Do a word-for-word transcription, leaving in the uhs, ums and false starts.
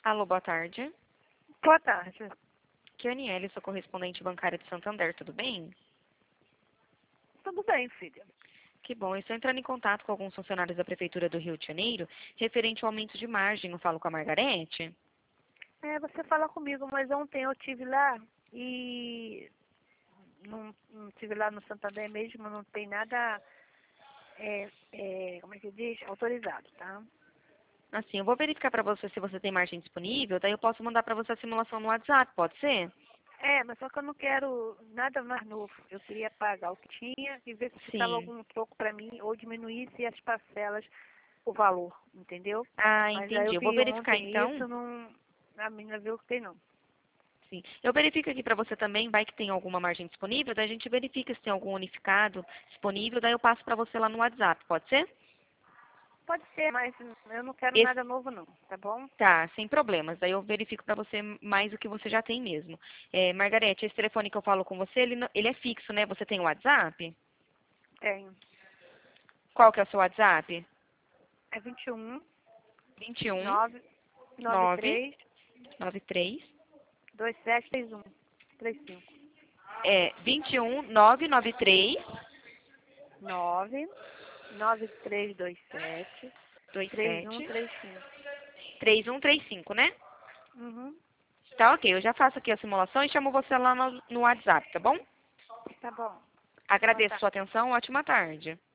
Alô, boa tarde. Boa tarde. Aqui é a Aniele, sou correspondente bancária de Santander, tudo bem? Tudo bem, filha. Que bom, eu estou entrando em contato com alguns funcionários da Prefeitura do Rio de Janeiro, referente ao aumento de margem. Eu falo com a Margarete? É, você fala comigo, mas ontem eu tive lá e não, não tive lá no Santander mesmo, não tem nada, é, é, como é que diz? Autorizado, tá? Assim, eu vou verificar para você se você tem margem disponível, daí eu posso mandar para você a simulação no WhatsApp, pode ser? É, mas só que eu não quero nada mais novo. Eu queria pagar o que tinha e ver se ficava Sim. algum troco para mim ou diminuísse as parcelas, o valor, entendeu? Ah, Mas aí eu entendi. Eu vou vi verificar ontem então. isso, não, a menina viu que tem não. Sim. Eu verifico aqui para você também, vai que tem alguma margem disponível, daí a gente verifica se tem algum unificado disponível, daí eu passo para você lá no WhatsApp, pode ser? Pode ser, mas eu não quero Esse nada novo não, tá bom? Tá, sem problemas. Daí eu verifico para você mais o que você já tem mesmo. É, Margarete, esse telefone que eu falo com você, ele, não- ele é fixo, né? Você tem o WhatsApp? Tenho. Qual que é o seu WhatsApp? É vinte e um, vinte e um, nove, nove nove, três, nove três. dois sete três um, três cinco. É, vinte e um, nove nove três, nove, nove três dois sete, dois três um sete, três cinco. três um três cinco, né? Uhum. Tá, ok. Eu já faço aqui a simulação e chamo você lá no, no WhatsApp, tá bom? Tá bom. Boa Agradeço tarde. sua atenção. Ótima tarde.